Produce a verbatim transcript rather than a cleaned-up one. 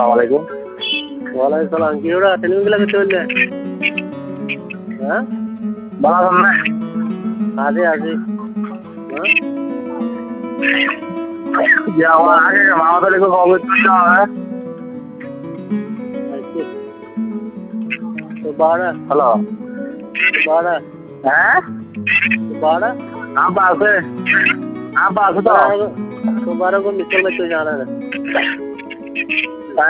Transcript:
আসসালামাইকুম। ওয়ালাইকুম সালাম। কি ওরা টেলিফোন গুলা করতে বললে? হ্যাঁ ভালো আছেন না? আছি আছি। হ্যাঁ যে আমার আগে মামাদের একটু খবর তুলতে হবে। तो बारह হ্যালো, बारह হ্যাঁ बारह আব্বা আছে, আব্বা আছে তো। तो बारह को मिसल में तो जाना है।